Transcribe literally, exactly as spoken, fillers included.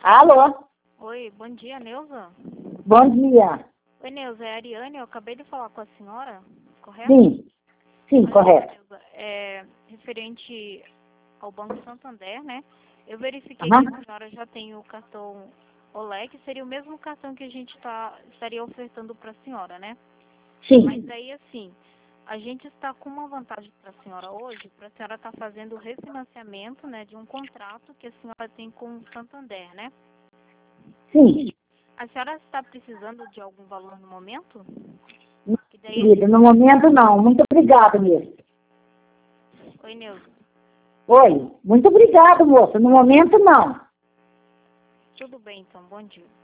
Alô? Oi, bom dia, Neuza. Bom dia. Oi, Neuza, é a Ariane, eu acabei de falar com a senhora, correto? Sim, sim, Olha, correto. Neuza, é, referente ao Banco Santander, né? Eu verifiquei Aham. que a senhora já tem o cartão Olé, que seria o mesmo cartão que a gente tá, estaria ofertando para a senhora, né? Mas Sim. aí, assim, a gente está com uma vantagem para a senhora hoje, para a senhora estar fazendo o refinanciamento, né, de um contrato que a senhora tem com o Santander, né? Sim. A senhora está precisando de algum valor no momento? Que daí... Querida, no momento não. Muito obrigada mesmo. Oi, Neuza. Oi, muito obrigada, moça. No momento não. Tudo bem, então. Bom dia.